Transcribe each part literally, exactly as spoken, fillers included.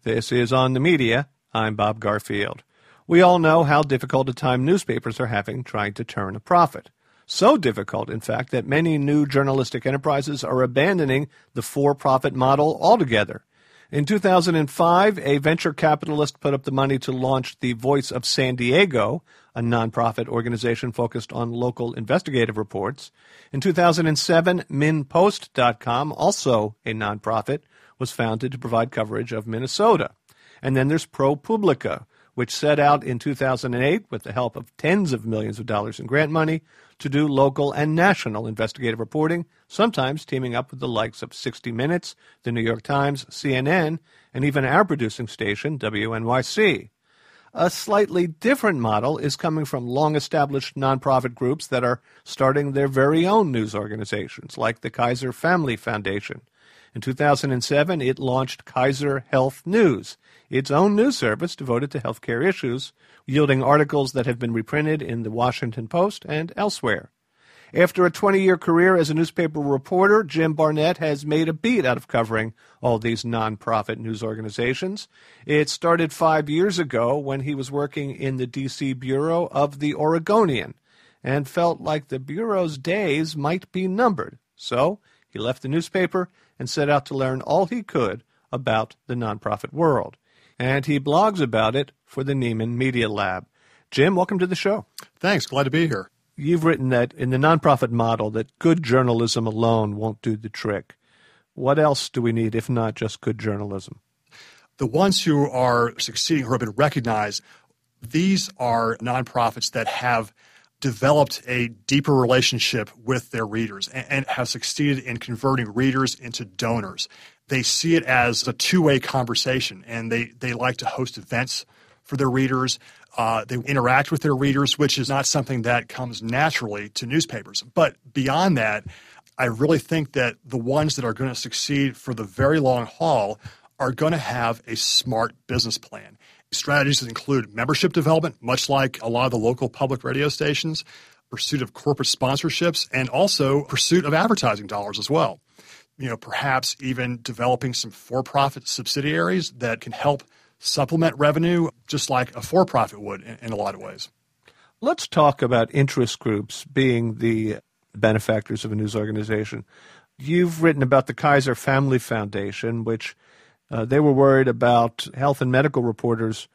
This is On the Media. I'm Bob Garfield. We all know how difficult a time newspapers are having trying to turn a profit. So difficult, in fact, that many new journalistic enterprises are abandoning the for-profit model altogether. In two thousand five, a venture capitalist put up the money to launch the Voice of San Diego, a nonprofit organization focused on local investigative reports. In two thousand seven, Min Post dot com, also a nonprofit, was founded to provide coverage of Minnesota. And then there's ProPublica, which set out in two thousand eight, with the help of tens of millions of dollars in grant money, to do local and national investigative reporting, sometimes teaming up with the likes of sixty minutes, the New York Times, C N N, and even our producing station, W N Y C. A slightly different model is coming from long-established nonprofit groups that are starting their very own news organizations, like the Kaiser Family Foundation. In two thousand seven, it launched Kaiser Health News, its own news service devoted to healthcare issues, yielding articles that have been reprinted in the Washington Post and elsewhere. After a twenty-year career as a newspaper reporter, Jim Barnett has made a beat out of covering all these nonprofit news organizations. It started five years ago when he was working in the D C bureau of the Oregonian and felt like the bureau's days might be numbered. So he left the newspaper and set out to learn all he could about the nonprofit world. And he blogs about it for the Nieman Media Lab. Jim, welcome to the show. Thanks. Glad to be here. You've written that in the nonprofit model that good journalism alone won't do the trick. What else do we need if not just good journalism? The ones who are succeeding, who have been recognized, these are nonprofits that have developed a deeper relationship with their readers and, and have succeeded in converting readers into donors. They see it as a two-way conversation, and they, they like to host events for their readers. Uh, they interact with their readers, which is not something that comes naturally to newspapers. But beyond that, I really think that the ones that are going to succeed for the very long haul are going to have a smart business plan. Strategies that include membership development, much like a lot of the local public radio stations, pursuit of corporate sponsorships, and also pursuit of advertising dollars as well. You know, perhaps even developing some for-profit subsidiaries that can help supplement revenue just like a for-profit would in, in a lot of ways. Let's talk about interest groups being the benefactors of a news organization. You've written about the Kaiser Family Foundation, which uh, they were worried about health and medical reporters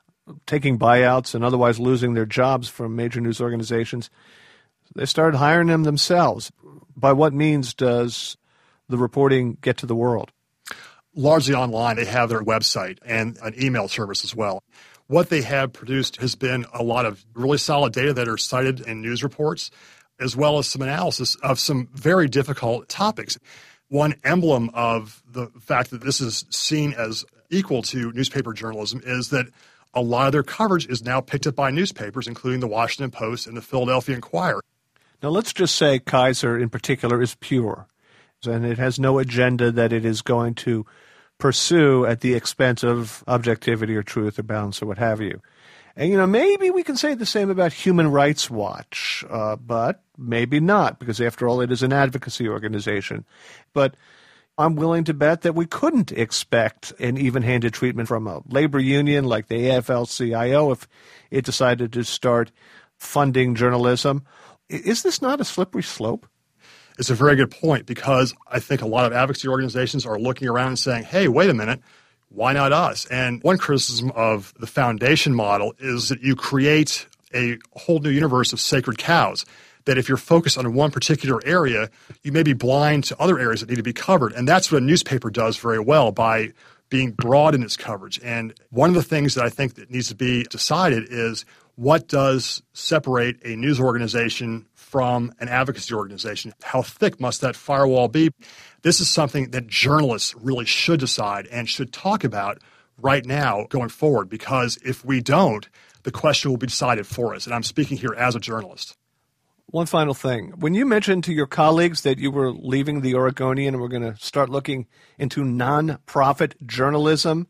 taking buyouts and otherwise losing their jobs from major news organizations. They started hiring them themselves. By what means does the reporting get to the world? Largely online. They have their website and an email service as well. What they have produced has been a lot of really solid data that are cited in news reports, as well as some analysis of some very difficult topics. One emblem of the fact that this is seen as equal to newspaper journalism is that a lot of their coverage is now picked up by newspapers, including the Washington Post and the Philadelphia Inquirer. Now, let's just say Kaiser in particular is pure, and it has no agenda that it is going to pursue at the expense of objectivity or truth or balance or what have you. And, you know, maybe we can say the same about Human Rights Watch, uh, but maybe not, because after all, it is an advocacy organization. But I'm willing to bet that we couldn't expect an even-handed treatment from a labor union like the A F L C I O if it decided to start funding journalism. Is this not a slippery slope? It's a very good point, because I think a lot of advocacy organizations are looking around and saying, hey, wait a minute, why not us? And one criticism of the foundation model is that you create a whole new universe of sacred cows, that if you're focused on one particular area, you may be blind to other areas that need to be covered. And that's what a newspaper does very well by being broad in its coverage. And one of the things that I think that needs to be decided is what does separate a news organization from an advocacy organization? How thick must that firewall be? This is something that journalists really should decide and should talk about right now going forward, because if we don't, the question will be decided for us. And I'm speaking here as a journalist. One final thing. When you mentioned to your colleagues that you were leaving the Oregonian and were going to start looking into nonprofit journalism,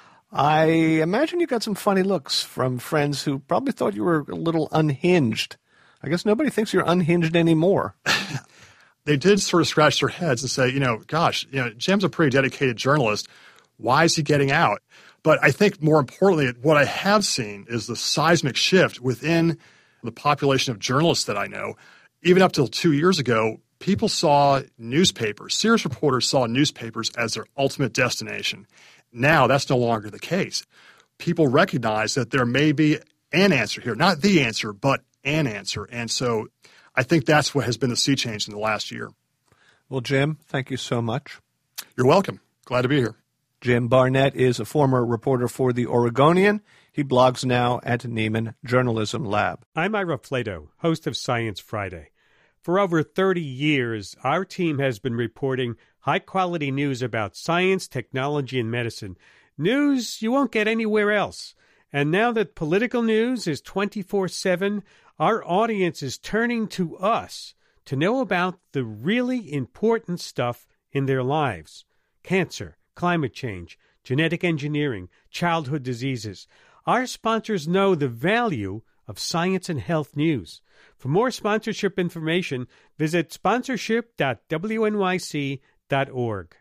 I imagine you got some funny looks from friends who probably thought you were a little unhinged. I guess nobody thinks you're unhinged anymore. They did sort of scratch their heads and say, you know, gosh, you know, Jim's a pretty dedicated journalist. Why is he getting out? But I think more importantly, what I have seen is the seismic shift within the population of journalists that I know. Even up till two years ago, people saw newspapers, serious reporters saw newspapers as their ultimate destination. Now that's no longer the case. People recognize that there may be an answer here, not the answer, but an answer. And so I think that's what has been the sea change in the last year. Well, Jim, thank you so much. You're welcome. Glad to be here. Jim Barnett is a former reporter for The Oregonian. He blogs now at Nieman Journalism Lab. I'm Ira Flato, host of Science Friday. For over thirty years, our team has been reporting high-quality news about science, technology, and medicine. News you won't get anywhere else. And now that political news is twenty-four seven, our audience is turning to us to know about the really important stuff in their lives. Cancer, climate change, genetic engineering, childhood diseases. Our sponsors know the value of science and health news. For more sponsorship information, visit sponsorship dot w n y c dot org.